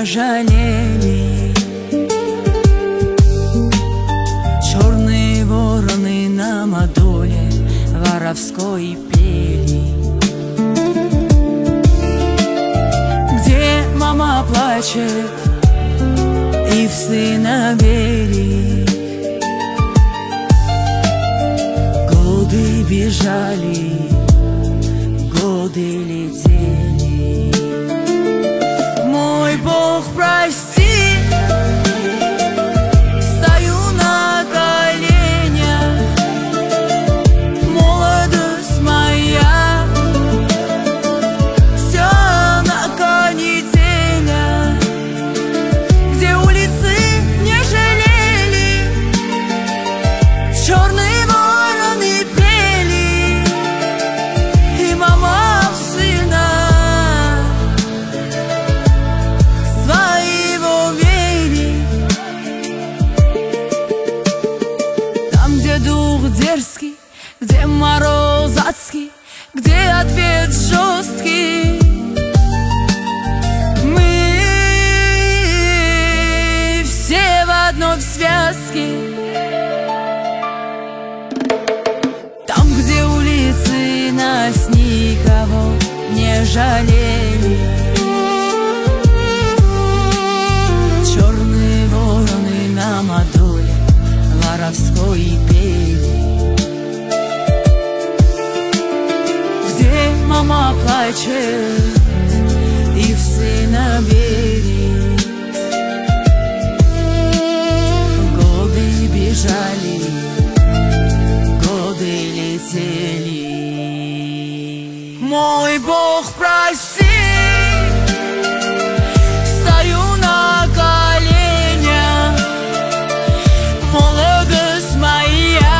жалели. Черные вороны на модуле воровской пели. Где мама плачет и в сына верит. Годы бежали, годы летели. Мой Бог, прости, стою на коленях. Молодость моя все на канителях, где улицы не жалели, черные вороны пели, и мама в сына своего верит. Там, где дух дерзкий, где мороз адский, где ответ жесткий, мы все в одной связке. Там, где улицы нас никого не жалели, черные вороны на модуле воровской пели. Где мама плачет и в сына верит. Годы бежали, годы летели. Мой Бог, прости, стою на коленях. Молодость моя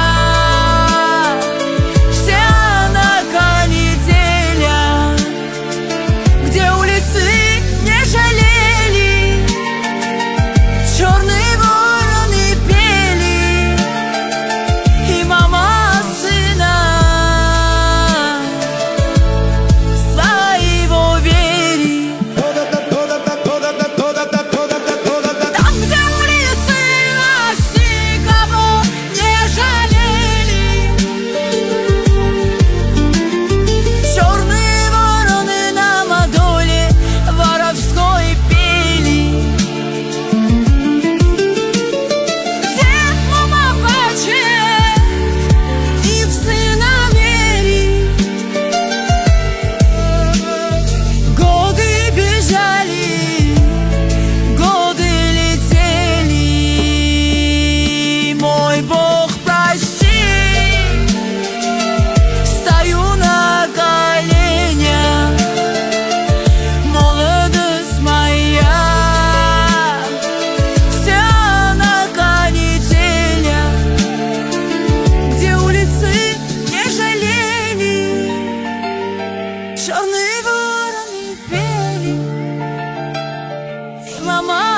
вся на канителях, где улицы не жалели, черные вороны пели, и мама сына своего верит. Там, где улицы нас никого не жалели, черные вороны на модуле воровской пели. Где мама плачет и в сына верит. Годы бежали, годы летели. Мой Бог, прости, стою на коленях. Молодость моя вся на канителях, где улицы не жалели, черные вороны пели, и мама